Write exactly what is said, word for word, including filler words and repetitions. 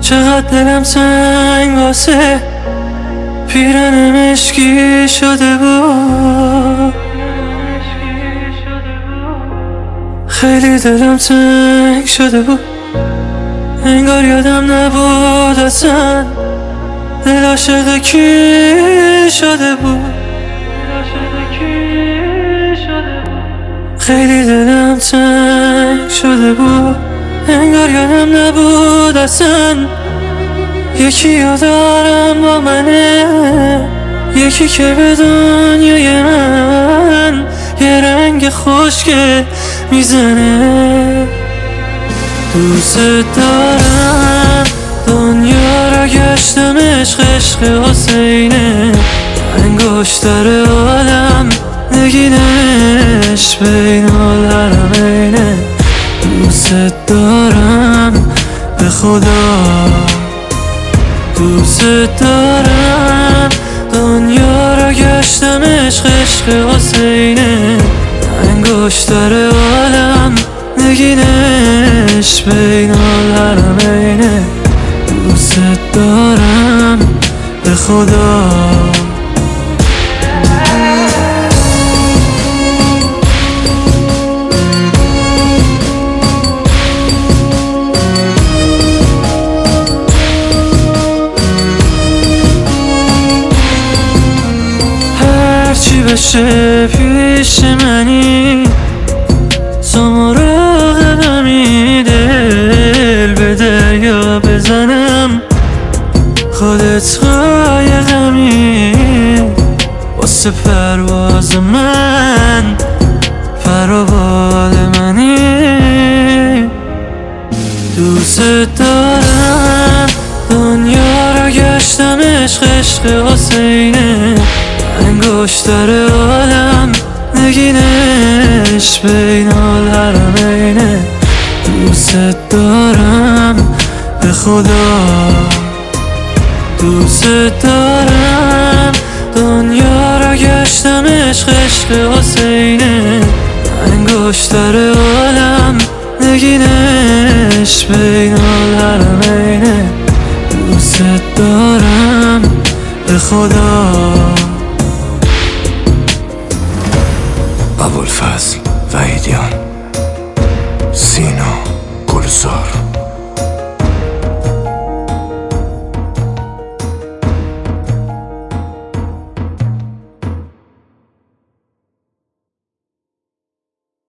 چقدر دلم تنگ واسه پیرنم عشقی شده بود، خیلی دلم تنگ شده بود. انگار یادم نبود اصلا دل عاشق کی شده بود. خیلی دلم تنگ شده بود. انگار یادم نبود اصلا یکی رو دارم با منه، یکی که به دنیای من یه رنگ خوشگل میزنه. دوست دارم دنیا را گشتم، عشق عشق حسینه، انگشتر عالم نگینش بین الحرمینه. دوست دارم به خدا، دوست دارم دنیا را گشتم، عشق عشق حسینه، انگشتر عالم نگینش بین الحرمینه. دوست دارم به خدا. هرچی بشه پیش منی تو مراقبمی، دل به دریا بزنم خودت قایقمی، واسه پرواز من فراوال منی. دوست دارم دنیا را گشتم، عشق عشق حسینه، انگشتر عالم نگینش بین الحرمینه. دوست دارم به خدا، دوست دارم دنیا را گشتم، عشق عشق حسینه، انگشتر عالم نگینش بین الحرمینه. دوست دارم به خدا. ابوالفضل